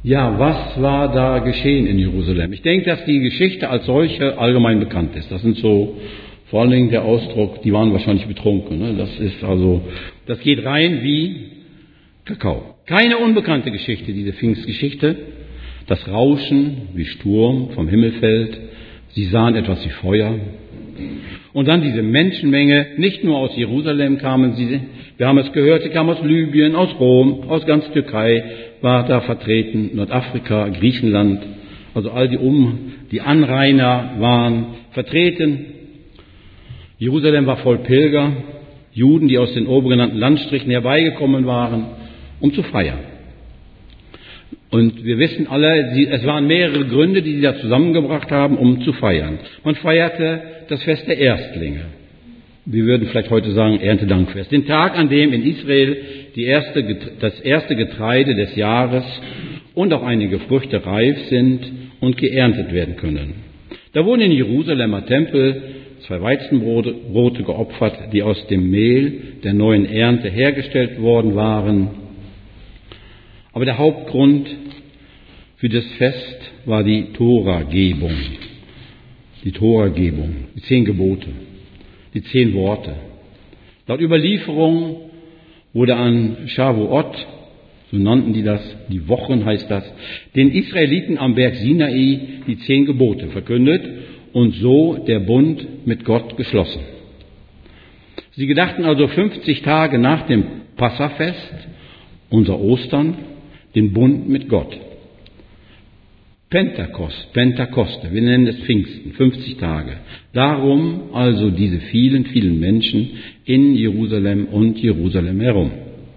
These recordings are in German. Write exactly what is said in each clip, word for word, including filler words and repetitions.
Ja, was war da geschehen in Jerusalem? Ich denke, dass die Geschichte als solche allgemein bekannt ist. Das sind so, vor allen Dingen der Ausdruck, die waren wahrscheinlich betrunken. Ne? Das ist also, das geht rein wie Kakao. Keine unbekannte Geschichte, diese Pfingstgeschichte. Das Rauschen wie Sturm vom Himmel fällt. Sie sahen etwas wie Feuer. Und dann diese Menschenmenge, nicht nur aus Jerusalem kamen sie, wir haben es gehört, sie kamen aus Libyen, aus Rom, aus ganz Türkei, war da vertreten, Nordafrika, Griechenland, also all die um, die Anrainer waren vertreten. Jerusalem war voll Pilger, Juden, die aus den oben genannten Landstrichen herbeigekommen waren, um zu feiern. Und wir wissen alle, es waren mehrere Gründe, die sie da zusammengebracht haben, um zu feiern. Man feierte das Fest der Erstlinge. Wir würden vielleicht heute sagen Erntedankfest. Den Tag, an dem in Israel die erste, das erste Getreide des Jahres und auch einige Früchte reif sind und geerntet werden können. Da wurden in Jerusalemer Tempel zwei Weizenbrote Brote geopfert, die aus dem Mehl der neuen Ernte hergestellt worden waren. Aber der Hauptgrund für das Fest war die Toragebung. Die Toragebung, die zehn Gebote, die zehn Worte. Laut Überlieferung wurde an Shavuot, so nannten die das, die Wochen heißt das, den Israeliten am Berg Sinai die zehn Gebote verkündet und so der Bund mit Gott geschlossen. Sie gedachten also fünfzig Tage nach dem Passafest, unser Ostern, den Bund mit Gott. Pentekost, Pentekoste, wir nennen es Pfingsten, fünfzig Tage. Darum also diese vielen, vielen Menschen in Jerusalem und Jerusalem herum.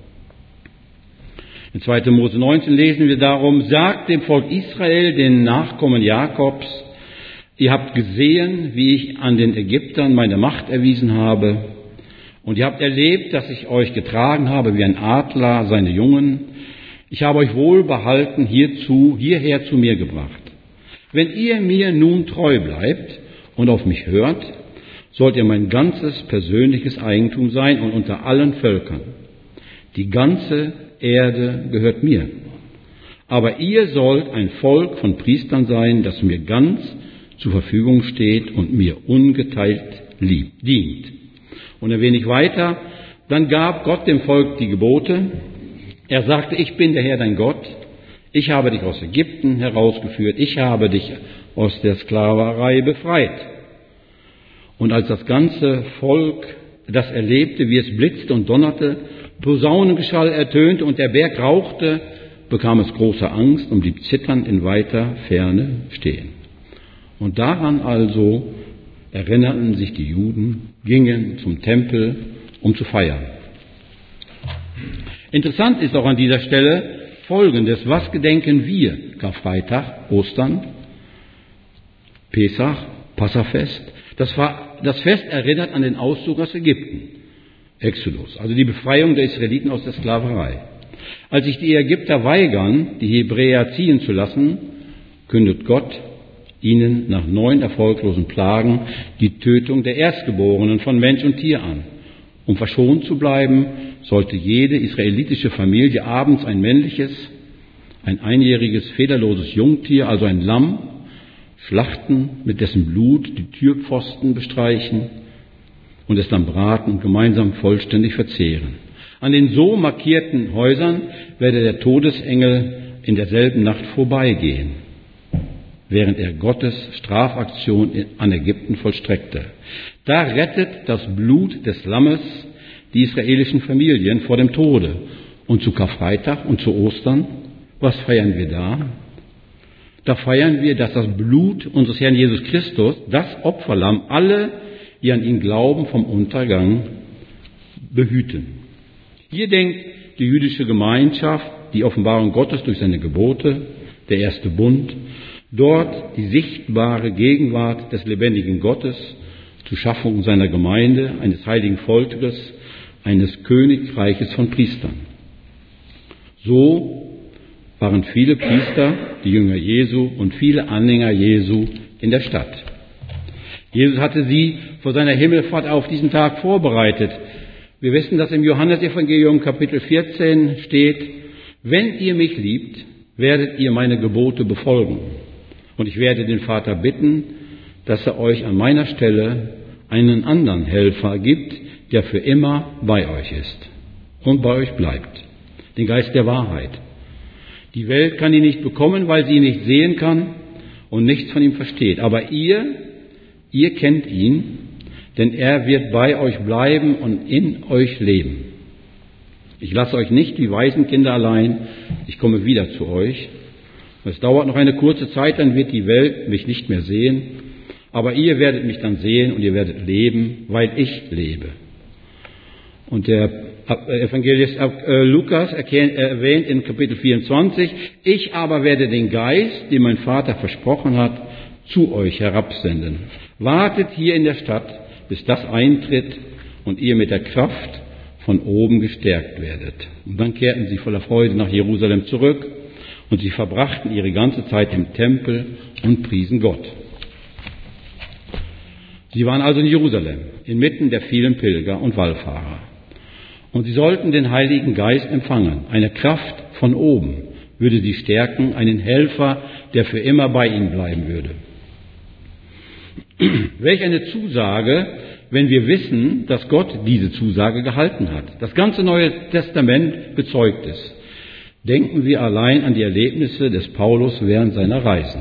In zweiter Mose neunzehn lesen wir darum, sagt dem Volk Israel, den Nachkommen Jakobs, ihr habt gesehen, wie ich an den Ägyptern meine Macht erwiesen habe, und ihr habt erlebt, dass ich euch getragen habe wie ein Adler seine Jungen. Ich habe euch wohlbehalten hierzu, hierher zu mir gebracht. Wenn ihr mir nun treu bleibt und auf mich hört, sollt ihr mein ganzes persönliches Eigentum sein und unter allen Völkern. Die ganze Erde gehört mir. Aber ihr sollt ein Volk von Priestern sein, das mir ganz zur Verfügung steht und mir ungeteilt lieb, dient. Und ein wenig weiter, dann gab Gott dem Volk die Gebote. Er sagte, ich bin der Herr dein Gott, ich habe dich aus Ägypten herausgeführt, ich habe dich aus der Sklaverei befreit. Und als das ganze Volk das erlebte, wie es blitzte und donnerte, Posaunengeschall ertönte und der Berg rauchte, bekam es große Angst und blieb zitternd in weiter Ferne stehen. Und daran also erinnerten sich die Juden, gingen zum Tempel, um zu feiern. Interessant ist auch an dieser Stelle Folgendes. Was gedenken wir? Karfreitag, Ostern, Pesach, Passafest. Das, war, das Fest erinnert an den Auszug aus Ägypten, Exodus, also die Befreiung der Israeliten aus der Sklaverei. Als sich die Ägypter weigern, die Hebräer ziehen zu lassen, kündet Gott ihnen nach neun erfolglosen Plagen die Tötung der Erstgeborenen von Mensch und Tier an. Um verschont zu bleiben, sollte jede israelitische Familie abends ein männliches, ein einjähriges, federloses Jungtier, also ein Lamm, schlachten, mit dessen Blut die Türpfosten bestreichen und es dann braten und gemeinsam vollständig verzehren. An den so markierten Häusern werde der Todesengel in derselben Nacht vorbeigehen, während er Gottes Strafaktion an Ägypten vollstreckte. Da rettet das Blut des Lammes die israelischen Familien vor dem Tode. Und zu Karfreitag und zu Ostern, was feiern wir da? Da feiern wir, dass das Blut unseres Herrn Jesus Christus, das Opferlamm, alle, die an ihn glauben, vom Untergang behüten. Hier denkt die jüdische Gemeinschaft die Offenbarung Gottes durch seine Gebote, der erste Bund, dort die sichtbare Gegenwart des lebendigen Gottes zur Schaffung seiner Gemeinde, eines heiligen Volkes, eines Königreiches von Priestern. So waren viele Priester, die Jünger Jesu und viele Anhänger Jesu in der Stadt. Jesus hatte sie vor seiner Himmelfahrt auf diesen Tag vorbereitet. Wir wissen, dass im Johannesevangelium Kapitel vierzehn steht, wenn ihr mich liebt, werdet ihr meine Gebote befolgen. Und ich werde den Vater bitten, dass er euch an meiner Stelle einen anderen Helfer gibt, der für immer bei euch ist und bei euch bleibt. Den Geist der Wahrheit. Die Welt kann ihn nicht bekommen, weil sie ihn nicht sehen kann und nichts von ihm versteht. Aber ihr, ihr kennt ihn, denn er wird bei euch bleiben und in euch leben. Ich lasse euch nicht wie Waisenkinder allein, ich komme wieder zu euch. Es dauert noch eine kurze Zeit, dann wird die Welt mich nicht mehr sehen, aber ihr werdet mich dann sehen und ihr werdet leben, weil ich lebe. Und der Evangelist Lukas erwähnt in Kapitel vierundzwanzig, ich aber werde den Geist, den mein Vater versprochen hat, zu euch herabsenden. Wartet hier in der Stadt, bis das eintritt und ihr mit der Kraft von oben gestärkt werdet. Und dann kehrten sie voller Freude nach Jerusalem zurück und sie verbrachten ihre ganze Zeit im Tempel und priesen Gott. Sie waren also in Jerusalem, inmitten der vielen Pilger und Wallfahrer. Und sie sollten den Heiligen Geist empfangen. Eine Kraft von oben würde sie stärken, einen Helfer, der für immer bei ihnen bleiben würde. Welch eine Zusage, wenn wir wissen, dass Gott diese Zusage gehalten hat. Das ganze Neue Testament bezeugt es. Denken wir allein an die Erlebnisse des Paulus während seiner Reisen.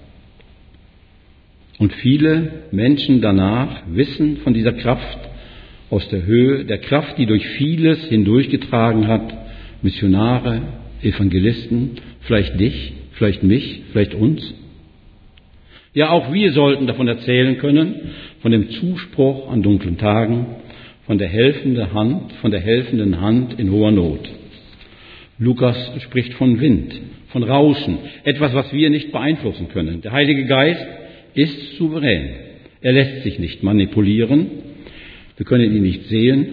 Und viele Menschen danach wissen von dieser Kraft aus der Höhe, der Kraft, die durch vieles hindurchgetragen hat, Missionare, Evangelisten, vielleicht dich, vielleicht mich, vielleicht uns. Ja, auch wir sollten davon erzählen können, von dem Zuspruch an dunklen Tagen, von der helfenden Hand, von der helfenden Hand in hoher Not. Lukas spricht von Wind, von Rauschen, etwas, was wir nicht beeinflussen können. Der Heilige Geist ist souverän. Er lässt sich nicht manipulieren. Wir können ihn nicht sehen.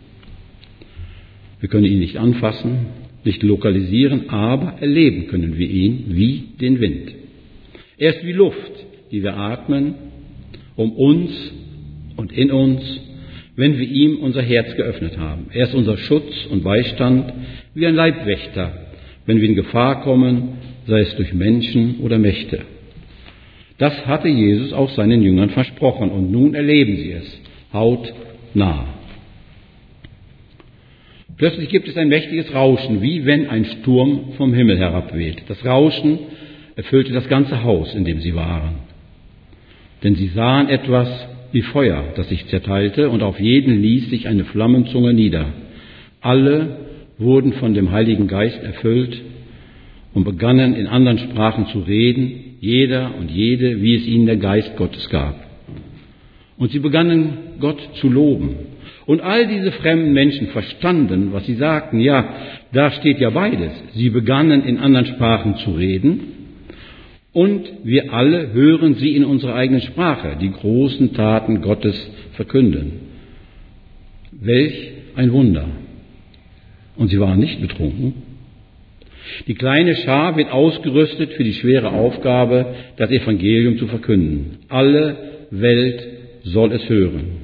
Wir können ihn nicht anfassen, nicht lokalisieren, aber erleben können wir ihn wie den Wind. Er ist wie Luft, die wir atmen, um uns und in uns, wenn wir ihm unser Herz geöffnet haben. Er ist unser Schutz und Beistand, wie ein Leibwächter, wenn wir in Gefahr kommen, sei es durch Menschen oder Mächte. Das hatte Jesus auch seinen Jüngern versprochen und nun erleben sie es, hautnah. Plötzlich gibt es ein mächtiges Rauschen, wie wenn ein Sturm vom Himmel herabweht. Das Rauschen erfüllte das ganze Haus, in dem sie waren. Denn sie sahen etwas wie Feuer, das sich zerteilte, und auf jeden ließ sich eine Flammenzunge nieder. Alle wurden von dem Heiligen Geist erfüllt und begannen in anderen Sprachen zu reden, jeder und jede, wie es ihnen der Geist Gottes gab. Und sie begannen Gott zu loben. Und all diese fremden Menschen verstanden, was sie sagten. Ja, da steht ja beides. Sie begannen in anderen Sprachen zu reden und wir alle hören sie in unserer eigenen Sprache, die großen Taten Gottes verkünden. Welch ein Wunder! Und sie waren nicht betrunken. Die kleine Schar wird ausgerüstet für die schwere Aufgabe, das Evangelium zu verkünden. Alle Welt soll es hören.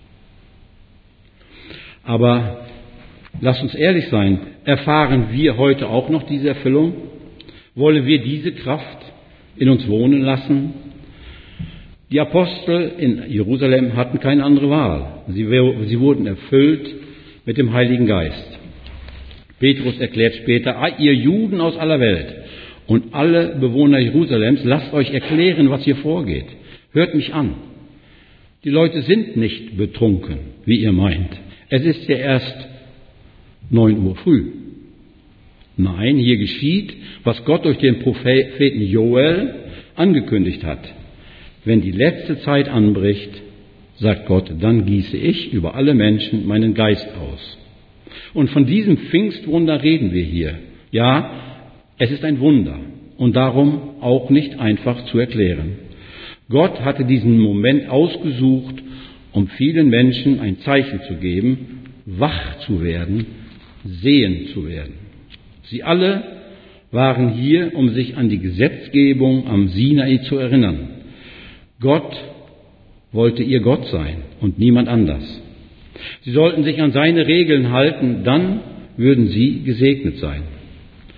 Aber lasst uns ehrlich sein, erfahren wir heute auch noch diese Erfüllung? Wollen wir diese Kraft in uns wohnen lassen? Die Apostel in Jerusalem hatten keine andere Wahl. Sie, sie wurden erfüllt mit dem Heiligen Geist. Petrus erklärt später, ah, ihr Juden aus aller Welt und alle Bewohner Jerusalems, lasst euch erklären, was hier vorgeht. Hört mich an. Die Leute sind nicht betrunken, wie ihr meint. Es ist ja erst neun Uhr früh. Nein, hier geschieht, was Gott durch den Propheten Joel angekündigt hat. Wenn die letzte Zeit anbricht, sagt Gott, dann gieße ich über alle Menschen meinen Geist aus. Und von diesem Pfingstwunder reden wir hier. Ja, es ist ein Wunder und darum auch nicht einfach zu erklären. Gott hatte diesen Moment ausgesucht, um vielen Menschen ein Zeichen zu geben, wach zu werden, sehen zu werden. Sie alle waren hier, um sich an die Gesetzgebung am Sinai zu erinnern. Gott wollte ihr Gott sein und niemand anders. Sie sollten sich an seine Regeln halten, dann würden sie gesegnet sein.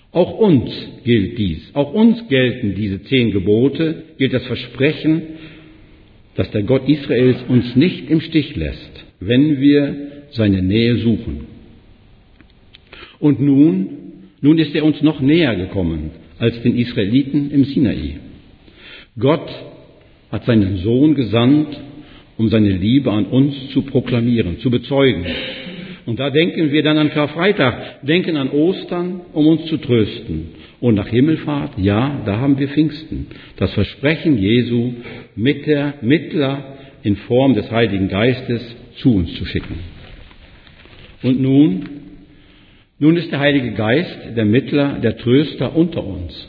Auch uns gilt dies. Auch uns gelten diese zehn Gebote, gilt das Versprechen, dass der Gott Israels uns nicht im Stich lässt, wenn wir seine Nähe suchen. Und nun, nun ist er uns noch näher gekommen als den Israeliten im Sinai. Gott hat seinen Sohn gesandt, um seine Liebe an uns zu proklamieren, zu bezeugen. Und da denken wir dann an Karfreitag, denken an Ostern, um uns zu trösten. Und nach Himmelfahrt, ja, da haben wir Pfingsten, das Versprechen Jesu mit der Mittler in Form des Heiligen Geistes zu uns zu schicken. Und nun, nun ist der Heilige Geist der Mittler, der Tröster unter uns,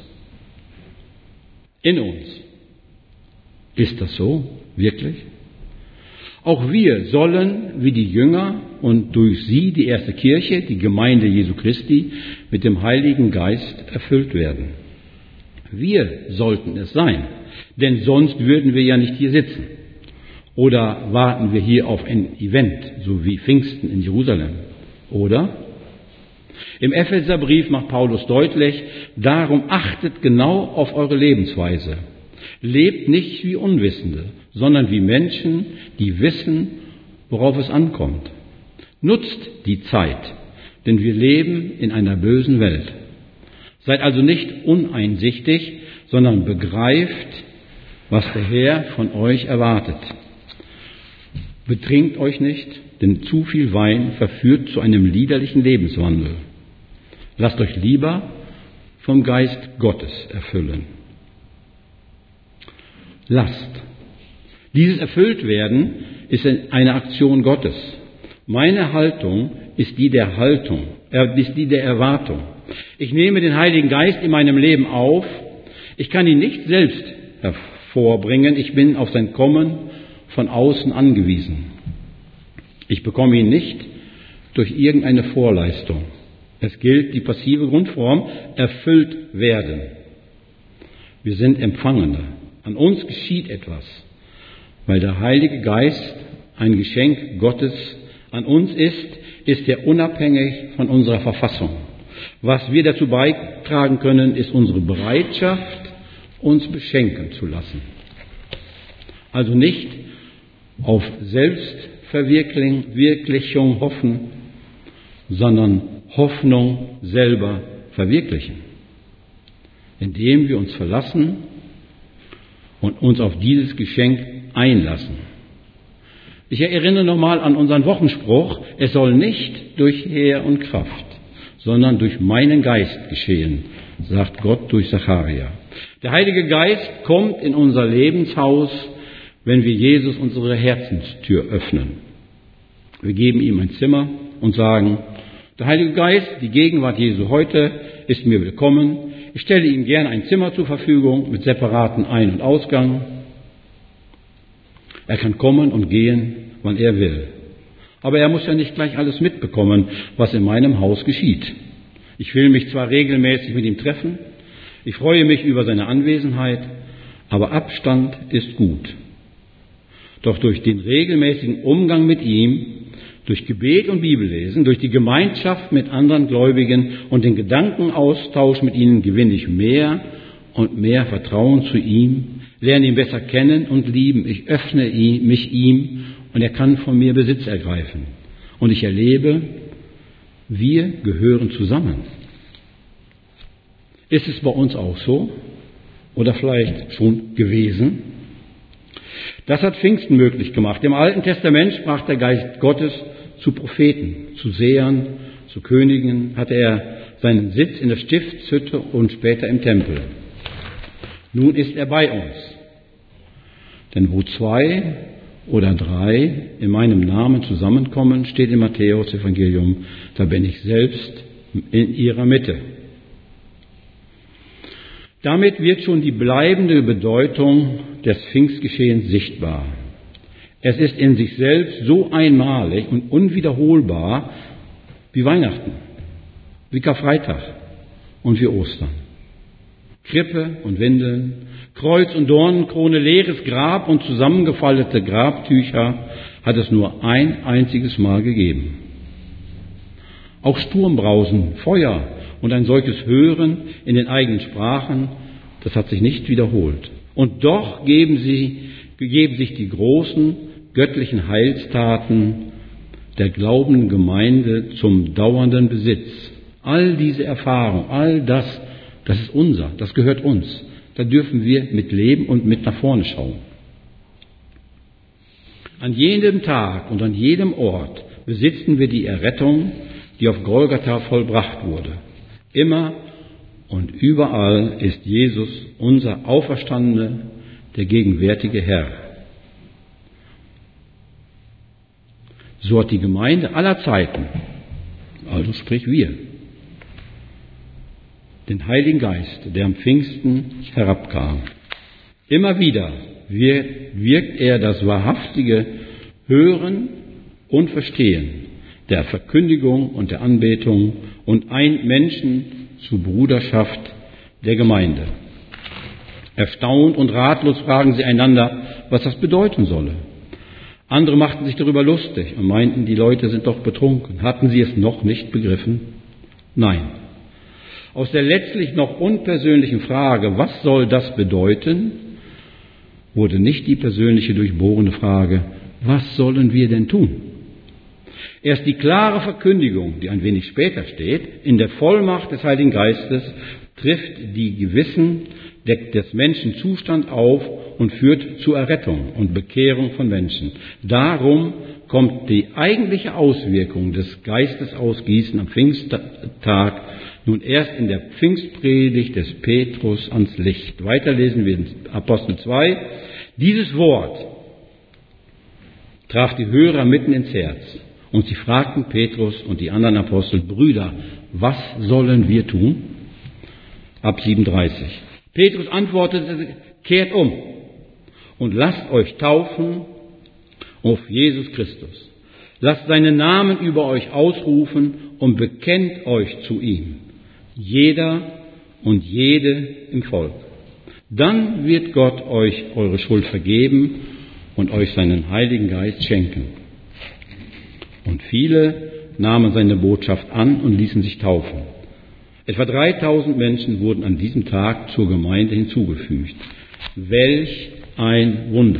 in uns. Ist das so, wirklich? Auch wir sollen, wie die Jünger und durch sie die erste Kirche, die Gemeinde Jesu Christi, mit dem Heiligen Geist erfüllt werden. Wir sollten es sein, denn sonst würden wir ja nicht hier sitzen. Oder warten wir hier auf ein Event, so wie Pfingsten in Jerusalem, oder? Im Epheserbrief macht Paulus deutlich, darum achtet genau auf eure Lebensweise. Lebt nicht wie Unwissende, sondern wie Menschen, die wissen, worauf es ankommt. Nutzt die Zeit, denn wir leben in einer bösen Welt. Seid also nicht uneinsichtig, sondern begreift, was der Herr von euch erwartet. Betrinkt euch nicht, denn zu viel Wein verführt zu einem liederlichen Lebenswandel. Lasst euch lieber vom Geist Gottes erfüllen. Lasst. Dieses Erfülltwerden ist eine Aktion Gottes. Meine Haltung ist die der Haltung, äh, ist die der Erwartung. Ich nehme den Heiligen Geist in meinem Leben auf. Ich kann ihn nicht selbst hervorbringen. Ich bin auf sein Kommen von außen angewiesen. Ich bekomme ihn nicht durch irgendeine Vorleistung. Es gilt die passive Grundform, erfüllt werden. Wir sind Empfangene. An uns geschieht etwas, weil der Heilige Geist ein Geschenk Gottes an uns ist, ist er unabhängig von unserer Verfassung. Was wir dazu beitragen können, ist unsere Bereitschaft, uns beschenken zu lassen. Also nicht auf Selbstverwirklichung hoffen, sondern Hoffnung selber verwirklichen, indem wir uns verlassen und uns auf dieses Geschenk einlassen. Ich erinnere nochmal an unseren Wochenspruch, es soll nicht durch Heer und Kraft, sondern durch meinen Geist geschehen, sagt Gott durch Zacharia. Der Heilige Geist kommt in unser Lebenshaus, wenn wir Jesus unsere Herzenstür öffnen. Wir geben ihm ein Zimmer und sagen, der Heilige Geist, die Gegenwart Jesu heute ist mir willkommen. Ich stelle ihm gern ein Zimmer zur Verfügung mit separaten Ein- und Ausgang. Er kann kommen und gehen, wann er will. Aber er muss ja nicht gleich alles mitbekommen, was in meinem Haus geschieht. Ich will mich zwar regelmäßig mit ihm treffen, ich freue mich über seine Anwesenheit, aber Abstand ist gut. Doch durch den regelmäßigen Umgang mit ihm, durch Gebet und Bibellesen, durch die Gemeinschaft mit anderen Gläubigen und den Gedankenaustausch mit ihnen gewinne ich mehr und mehr Vertrauen zu ihm, lerne ihn besser kennen und lieben. Ich öffne mich ihm und er kann von mir Besitz ergreifen. Und ich erlebe, wir gehören zusammen. Ist es bei uns auch so? Oder vielleicht schon gewesen? Das hat Pfingsten möglich gemacht. Im Alten Testament sprach der Geist Gottes zu Propheten, zu Sehern, zu Königen, hatte er seinen Sitz in der Stiftshütte und später im Tempel. Nun ist er bei uns. Denn wo zwei oder drei in meinem Namen zusammenkommen, steht im Matthäus-Evangelium, da bin ich selbst in ihrer Mitte. Damit wird schon die bleibende Bedeutung des Pfingstgeschehens sichtbar. Es ist in sich selbst so einmalig und unwiederholbar wie Weihnachten, wie Karfreitag und wie Ostern. Krippe und Windeln, Kreuz und Dornenkrone, leeres Grab und zusammengefaltete Grabtücher hat es nur ein einziges Mal gegeben. Auch Sturmbrausen, Feuer Und ein solches Hören in den eigenen Sprachen, das hat sich nicht wiederholt. Und doch geben sie, geben sich die großen göttlichen Heilstaten der glaubenden Gemeinde zum dauernden Besitz. All diese Erfahrung, all das, das ist unser, das gehört uns. Da dürfen wir mit leben und mit nach vorne schauen. An jedem Tag und an jedem Ort besitzen wir die Errettung, die auf Golgatha vollbracht wurde. Immer und überall ist Jesus, unser Auferstandener, der gegenwärtige Herr. So hat die Gemeinde aller Zeiten, also sprich wir, den Heiligen Geist, der am Pfingsten herabkam. Immer wieder wirkt er das wahrhaftige Hören und Verstehen der Verkündigung und der Anbetung und eint Menschen zur Bruderschaft der Gemeinde. Erstaunt und ratlos fragen sie einander, was das bedeuten solle. Andere machten sich darüber lustig und meinten, die Leute sind doch betrunken. Hatten sie es noch nicht begriffen? Nein. Aus der letztlich noch unpersönlichen Frage, was soll das bedeuten, wurde nicht die persönliche durchbohrende Frage, was sollen wir denn tun? Erst die klare Verkündigung, die ein wenig später steht, in der Vollmacht des Heiligen Geistes, trifft die Gewissen des Menschen Zustand auf und führt zur Errettung und Bekehrung von Menschen. Darum kommt die eigentliche Auswirkung des Geistesausgießen am Pfingsttag nun erst in der Pfingstpredigt des Petrus ans Licht. Weiter lesen wir in Apostel zwei. Dieses Wort traf die Hörer mitten ins Herz. Und sie fragten Petrus und die anderen Apostel, Brüder, was sollen wir tun? Ab siebenunddreißig. Petrus antwortete, kehrt um und lasst euch taufen auf Jesus Christus. Lasst seinen Namen über euch ausrufen und bekennt euch zu ihm. Jeder und jede im Volk. Dann wird Gott euch eure Schuld vergeben und euch seinen Heiligen Geist schenken. Und viele nahmen seine Botschaft an und ließen sich taufen. Etwa dreitausend Menschen wurden an diesem Tag zur Gemeinde hinzugefügt. Welch ein Wunder!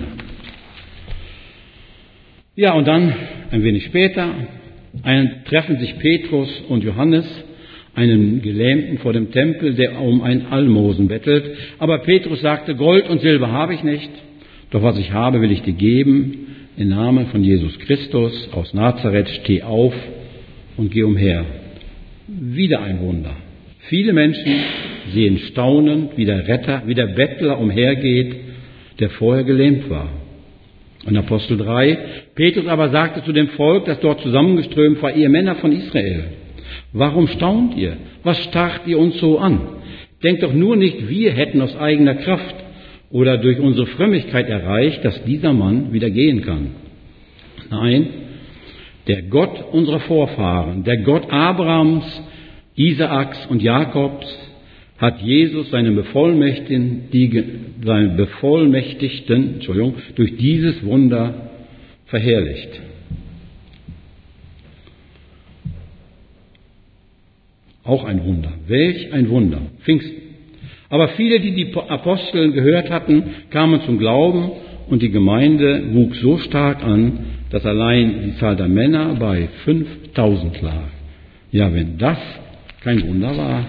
Ja, und dann, ein wenig später, ein, treffen sich Petrus und Johannes, einen Gelähmten vor dem Tempel, der um ein Almosen bettelt. Aber Petrus sagte, Gold und Silber habe ich nicht, doch was ich habe, will ich dir geben. Im Namen von Jesus Christus aus Nazareth, steh auf und geh umher. Wieder ein Wunder. Viele Menschen sehen staunend, wie der Retter, wie der Bettler umhergeht, der vorher gelähmt war. In Apostel drei, Petrus aber sagte zu dem Volk, das dort zusammengeströmt war, ihr Männer von Israel, warum staunt ihr? Was starrt ihr uns so an? Denkt doch nur nicht, wir hätten aus eigener Kraft oder durch unsere Frömmigkeit erreicht, dass dieser Mann wieder gehen kann. Nein, der Gott unserer Vorfahren, der Gott Abrahams, Isaaks und Jakobs, hat Jesus, seinen Bevollmächtigten, die, seinen Bevollmächtigten Entschuldigung, durch dieses Wunder verherrlicht. Auch ein Wunder. Welch ein Wunder. Pfingsten. Aber viele, die die Apostel gehört hatten, kamen zum Glauben und die Gemeinde wuchs so stark an, dass allein die Zahl der Männer bei fünftausend lag. Ja, wenn das kein Wunder war.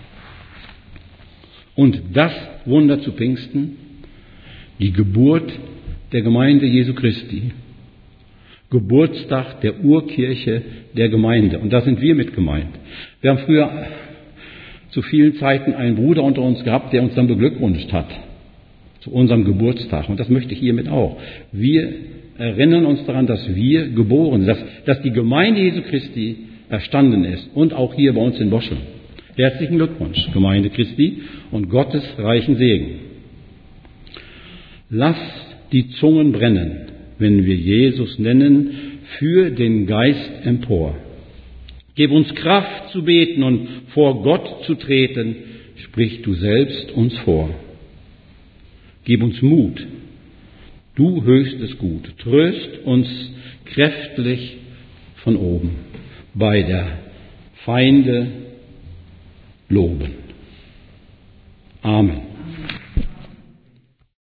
Und das Wunder zu Pfingsten, die Geburt der Gemeinde Jesu Christi. Geburtstag der Urkirche der Gemeinde. Und da sind wir mit gemeint. Wir haben früher zu vielen Zeiten einen Bruder unter uns gehabt, der uns dann beglückwünscht hat zu unserem Geburtstag. Und das möchte ich hiermit auch. Wir erinnern uns daran, dass wir geboren sind, dass, dass die Gemeinde Jesu Christi erstanden ist. Und auch hier bei uns in Boschel. Herzlichen Glückwunsch, Gemeinde Christi, und Gottes reichen Segen. Lasst die Zungen brennen, wenn wir Jesus nennen, für den Geist empor. Gib uns Kraft zu beten und vor Gott zu treten, sprich du selbst uns vor. Gib uns Mut, du höchstes Gut, tröst uns kräftig von oben bei der Feinde loben. Amen.